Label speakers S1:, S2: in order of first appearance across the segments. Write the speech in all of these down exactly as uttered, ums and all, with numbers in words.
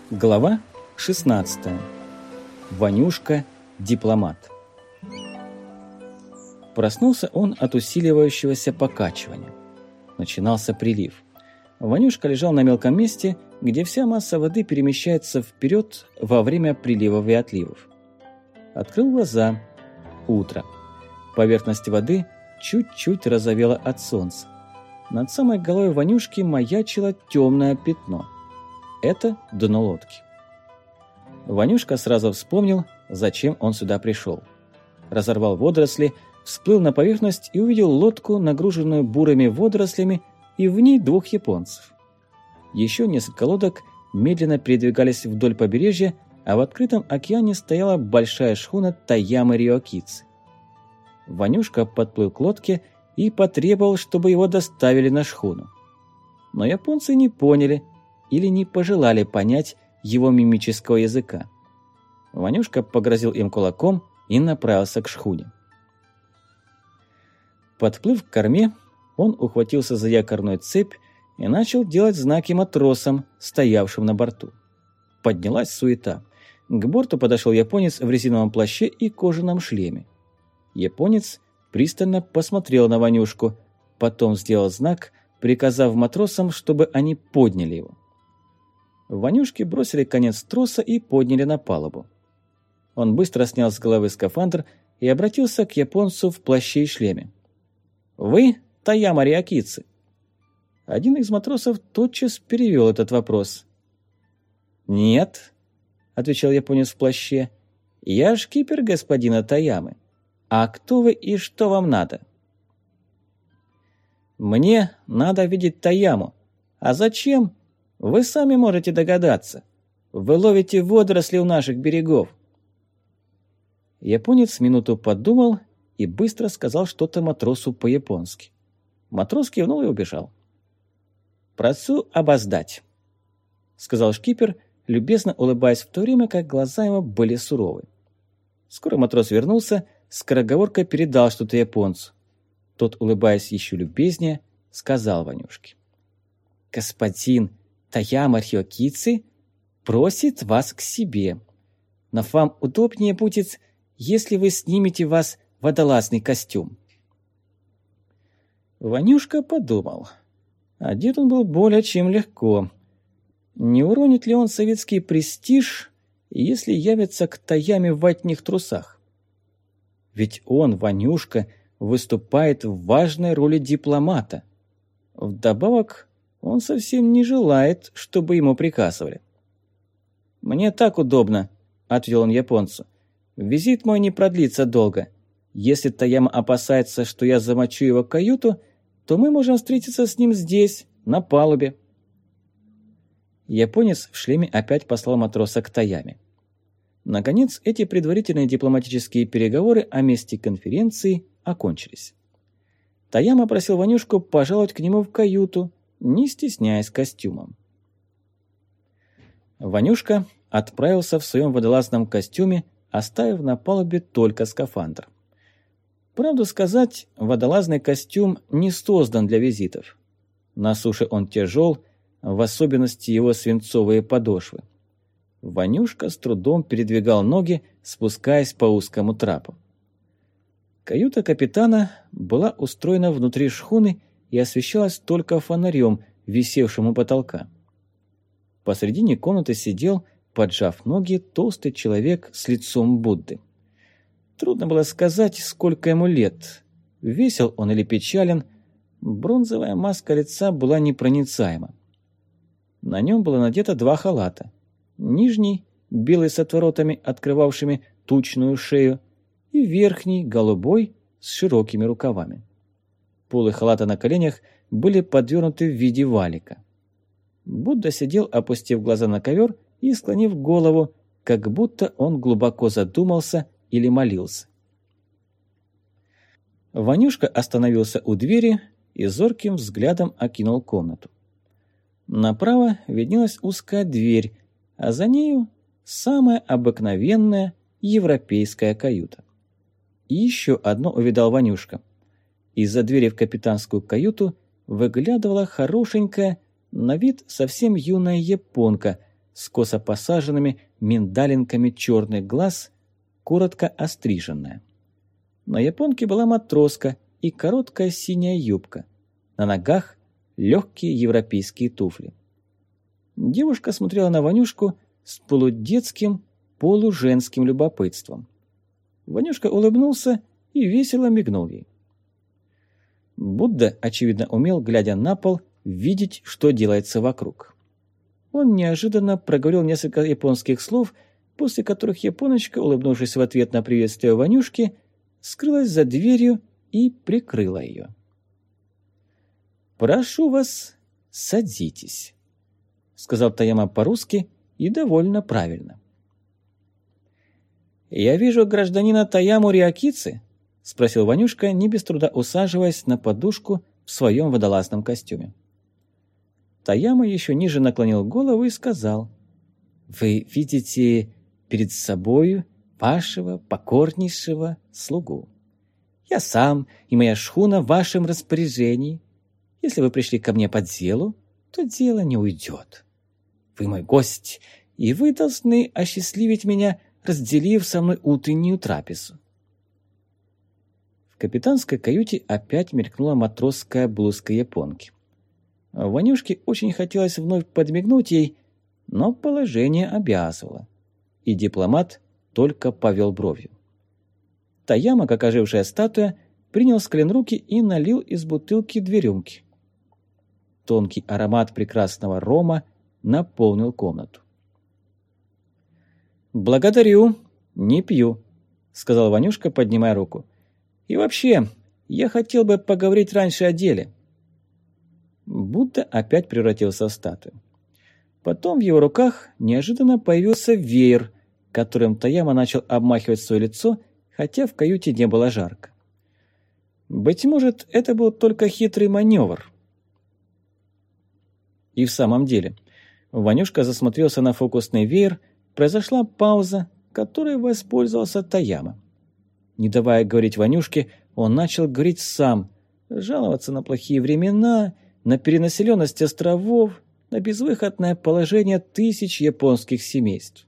S1: Глава шестнадцатая. Ванюшка-дипломат. Проснулся он от усиливающегося покачивания. Начинался прилив. Ванюшка лежал на мелком месте, где вся масса воды перемещается вперед во время приливов и отливов. Открыл глаза. Утро. Поверхность воды чуть-чуть розовела от солнца. Над самой головой Ванюшки маячило темное пятно. Это дно лодки. Ванюшка сразу вспомнил, зачем он сюда пришел. Разорвал водоросли, всплыл на поверхность и увидел лодку, нагруженную бурыми водорослями, и в ней двух японцев. Еще несколько лодок медленно передвигались вдоль побережья, а в открытом океане стояла большая шхуна Таямы Рёкидзы. Ванюшка подплыл к лодке и потребовал, чтобы его доставили на шхуну. Но японцы не поняли или не пожелали понять его мимического языка. Ванюшка погрозил им кулаком и направился к шхуне. Подплыв к корме, он ухватился за якорную цепь и начал делать знаки матросам, стоявшим на борту. Поднялась суета. К борту подошел японец в резиновом плаще и кожаном шлеме. Японец пристально посмотрел на Ванюшку, потом сделал знак, приказав матросам, чтобы они подняли его. Ванюшке бросили конец троса и подняли на палубу. Он быстро снял с головы скафандр и обратился к японцу в плаще и шлеме. «Вы Таяма Рёкидзы?» Один из матросов тотчас перевел этот вопрос. «Нет», — отвечал японец в плаще, — «я шкипер господина Таямы. А кто вы и что вам надо?» «Мне надо видеть Таяму. А зачем? Вы сами можете догадаться. Вы ловите водоросли у наших берегов». Японец минуту подумал и быстро сказал что-то матросу по-японски. Матрос кивнул и убежал. «Прошу обоздать», — сказал шкипер, любезно улыбаясь в то время, как глаза его были суровы. Скоро матрос вернулся, скороговоркой передал что-то японцу. Тот, улыбаясь еще любезнее, сказал Ванюшке: «Господин Таяма Рёкидзы просит вас к себе. Но вам удобнее будет, если вы снимете вас водолазный костюм». Ванюшка подумал. Одет он был более чем легко. Не уронит ли он советский престиж, если явится к Таяме в ватных трусах? Ведь он, Ванюшка, выступает в важной роли дипломата. Вдобавок, он совсем не желает, чтобы ему приказывали. «Мне так удобно», — ответил он японцу. «Визит мой не продлится долго. Если Таяма опасается, что я замочу его каюту, то мы можем встретиться с ним здесь, на палубе». Японец в шлеме опять послал матроса к Таяме. Наконец, эти предварительные дипломатические переговоры о месте конференции окончились. Таяма просил Ванюшку пожаловать к нему в каюту, не стесняясь костюмом. Ванюшка отправился в своем водолазном костюме, оставив на палубе только скафандр. Правду сказать, водолазный костюм не создан для визитов. На суше он тяжел, в особенности его свинцовые подошвы. Ванюшка с трудом передвигал ноги, спускаясь по узкому трапу. Каюта капитана была устроена внутри шхуны и освещалась только фонарем, висевшим у потолка. Посредине комнаты сидел, поджав ноги, толстый человек с лицом Будды. Трудно было сказать, сколько ему лет. Весел он или печален, бронзовая маска лица была непроницаема. На нем было надето два халата. Нижний, белый с отворотами, открывавшими тучную шею, и верхний, голубой, с широкими рукавами. Полы халата на коленях были подвернуты в виде валика. Будда сидел, опустив глаза на ковер и склонив голову, как будто он глубоко задумался или молился. Ванюшка остановился у двери и зорким взглядом окинул комнату. Направо виднелась узкая дверь, а за нею самая обыкновенная европейская каюта. И еще одно увидал Ванюшка. Из-за двери в капитанскую каюту выглядывала хорошенькая, на вид совсем юная японка с косо посаженными миндалинками черных глаз, коротко остриженная. На японке была матроска и короткая синяя юбка. На ногах легкие европейские туфли. Девушка смотрела на Ванюшку с полудетским, полуженским любопытством. Ванюшка улыбнулся и весело мигнул ей. Будда, очевидно, умел, глядя на пол, видеть, что делается вокруг. Он неожиданно проговорил несколько японских слов, после которых японочка, улыбнувшись в ответ на приветствие Ванюшки, скрылась за дверью и прикрыла ее. «Прошу вас, садитесь», — сказал Таяма по-русски и довольно правильно. «Я вижу гражданина Таяму Риакици?» — спросил Ванюшка, не без труда усаживаясь на подушку в своем водолазном костюме. Таяма еще ниже наклонил голову и сказал: «Вы видите перед собою вашего покорнейшего слугу. Я сам и моя шхуна в вашем распоряжении. Если вы пришли ко мне по делу, то дело не уйдет. Вы мой гость, и вы должны осчастливить меня, разделив со мной утреннюю трапезу». В капитанской каюте опять мелькнула матросская блузка японки. Ванюшке очень хотелось вновь подмигнуть ей, но положение обязывало, и дипломат только повел бровью. Таяма, как ожившая статуя, принял с колен руки и налил из бутылки две рюмки. Тонкий аромат прекрасного рома наполнил комнату. «Благодарю, не пью», — сказал Ванюшка, поднимая руку. «И вообще, я хотел бы поговорить раньше о деле». Будда опять превратился в статую. Потом в его руках неожиданно появился веер, которым Таяма начал обмахивать свое лицо, хотя в каюте не было жарко. Быть может, это был только хитрый маневр. И в самом деле, Ванюшка засмотрелся на фокусный веер, произошла пауза, которой воспользовался Таяма. Не давая говорить Ванюшке, он начал говорить сам, жаловаться на плохие времена, на перенаселенность островов, на безвыходное положение тысяч японских семейств.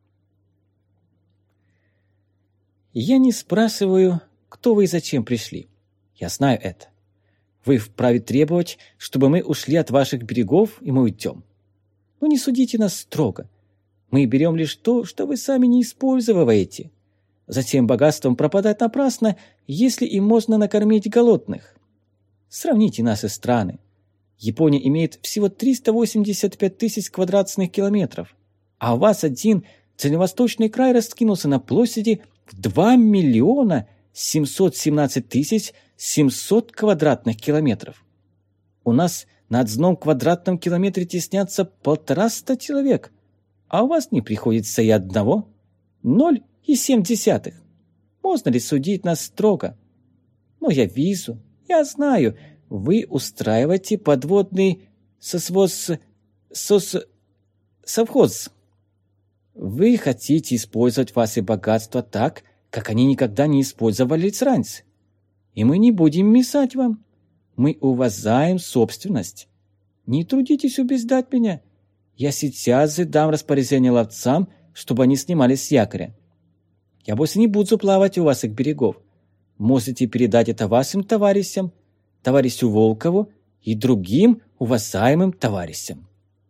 S1: «Я не спрашиваю, кто вы и зачем пришли. Я знаю это. Вы вправе требовать, чтобы мы ушли от ваших берегов, и мы уйдем. Но не судите нас строго. Мы берем лишь то, что вы сами не используете. Затем богатством пропадать напрасно, если им можно накормить голодных. Сравните наши страны. Япония имеет всего триста восемьдесят пять тысяч квадратных километров, а у вас один дальневосточный край раскинулся на площади в два миллиона семьсот семнадцать тысяч семьсот квадратных километров. У нас на одном квадратном километре теснятся полтораста человек, а у вас не приходится и одного. Ноль и семь десятых. Можно ли судить нас строго? Но я вижу, я знаю, вы устраиваете подводный сосвоз... сос... совхоз. Вы хотите использовать ваши богатства так, как они никогда не использовались раньше. И мы не будем мешать вам. Мы уважаем собственность. Не трудитесь убеждать меня. Я сейчас же дам распоряжение ловцам, чтобы они снимались с якоря. Я больше не буду плавать у ваших берегов. Можете передать это вашим товарищам, товарищу Волкову и другим уважаемым товарищам».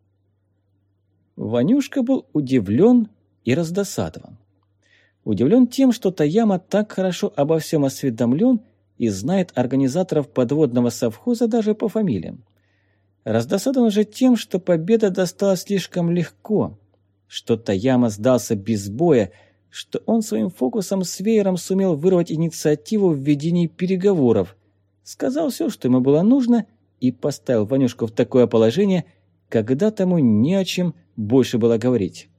S1: Ванюшка был удивлен и раздосадован. Удивлен тем, что Таяма так хорошо обо всем осведомлен и знает организаторов подводного совхоза даже по фамилиям. Раздосадован же тем, что победа досталась слишком легко, что Таяма сдался без боя, что он своим фокусом с веером сумел вырвать инициативу в ведении переговоров, сказал все, что ему было нужно, и поставил Ванюшку в такое положение, когда тому не о чем больше было говорить.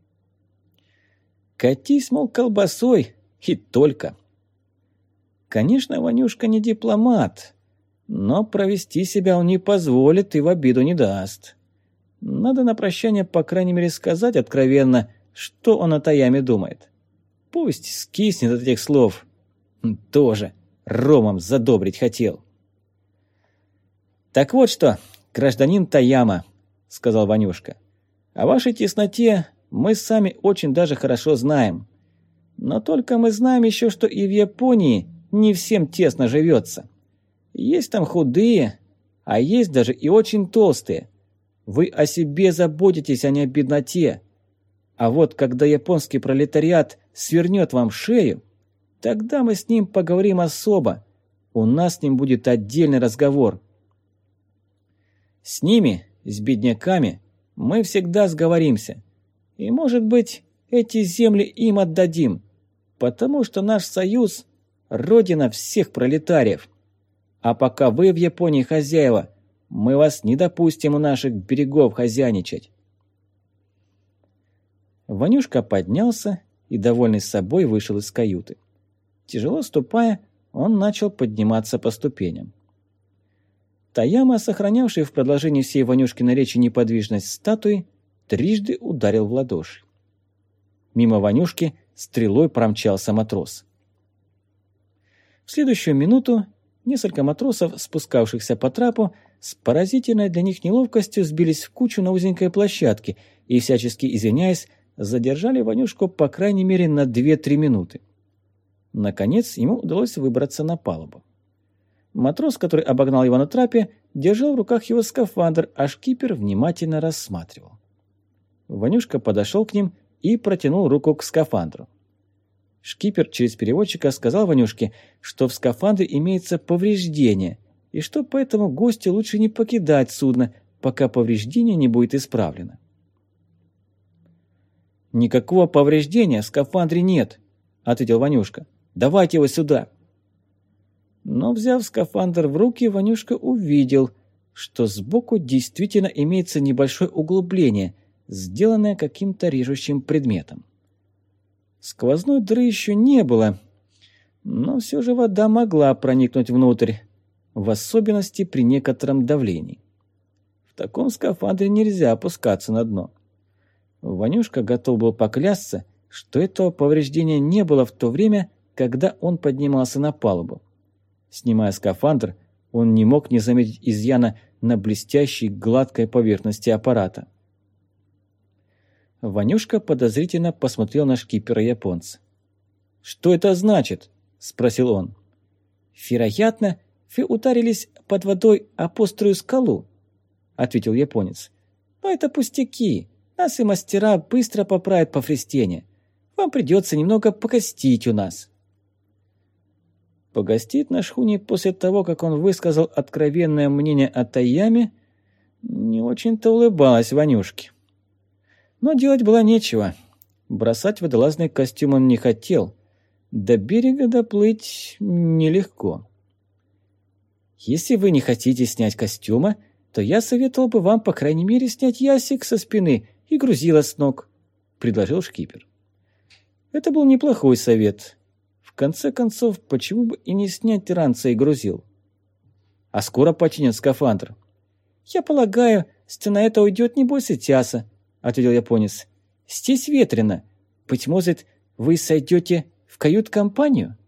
S1: «Катись, мол, колбасой, и только». Конечно, Ванюшка не дипломат, но провести себя он не позволит и в обиду не даст. Надо на прощание, по крайней мере, сказать откровенно, что он о Таяме думает. Пусть скиснет от этих слов. Тоже ромом задобрить хотел. «Так вот что, гражданин Таяма», — сказал Ванюшка, — О вашей тесноте мы сами очень даже хорошо знаем. Но только мы знаем еще, что и в Японии не всем тесно живется. Есть там худые, а есть даже и очень толстые. Вы о себе заботитесь, а не о бедноте. А вот когда японский пролетариат свернет вам шею, тогда мы с ним поговорим особо. У нас с ним будет отдельный разговор. С ними, с бедняками, мы всегда сговоримся. И, может быть, эти земли им отдадим, потому что наш союз – родина всех пролетариев. А пока вы в Японии хозяева, мы вас не допустим у наших берегов хозяйничать. Ванюшка поднялся и, довольный собой, вышел из каюты. Тяжело ступая, он начал подниматься по ступеням. Таяма, сохранявший в продолжении всей Ванюшкиной речи неподвижность статуи, трижды ударил в ладоши. Мимо Ванюшки стрелой промчался матрос. В следующую минуту несколько матросов, спускавшихся по трапу, с поразительной для них неловкостью сбились в кучу на узенькой площадке и, всячески извиняясь, задержали Ванюшку по крайней мере на две-три минуты. Наконец ему удалось выбраться на палубу. Матрос, который обогнал его на трапе, держал в руках его скафандр, а шкипер внимательно рассматривал. Ванюшка подошел к ним и протянул руку к скафандру. Шкипер через переводчика сказал Ванюшке, что в скафандре имеется повреждение, и что поэтому гостю лучше не покидать судно, пока повреждение не будет исправлено. «Никакого повреждения в скафандре нет», — ответил Ванюшка. «Давайте его сюда». Но, взяв скафандр в руки, Ванюшка увидел, что сбоку действительно имеется небольшое углубление, сделанное каким-то режущим предметом. Сквозной дыры еще не было, но все же вода могла проникнуть внутрь, в особенности при некотором давлении. В таком скафандре нельзя опускаться на дно. Ванюшка готов был поклясться, что этого повреждения не было в то время, когда он поднимался на палубу. Снимая скафандр, он не мог не заметить изъяна на блестящей гладкой поверхности аппарата. Ванюшка подозрительно посмотрел на шкипера-японца. «Что это значит?» – спросил он. «Вероятно, вы ударились под водой о острую скалу», – ответил японец. «Но это пустяки. Нас и мастера быстро поправят повреждения. Вам придется немного погостить у нас». Погостить на шхуне после того, как он высказал откровенное мнение о Таяме, не очень-то улыбалась Ванюшке. Но делать было нечего. Бросать водолазный костюм он не хотел. До берега доплыть нелегко. «Если вы не хотите снять костюма, то я советовал бы вам, по крайней мере, снять ясик со спины и грузило с ног», — предложил шкипер. Это был неплохой совет. В конце концов, почему бы и не снять ранца и грузил? «А скоро починят скафандр?» «Я полагаю, что на это уйдет не больше часа», — ответил японец. «Здесь ветрено. Быть может, вы сойдете в кают-компанию?»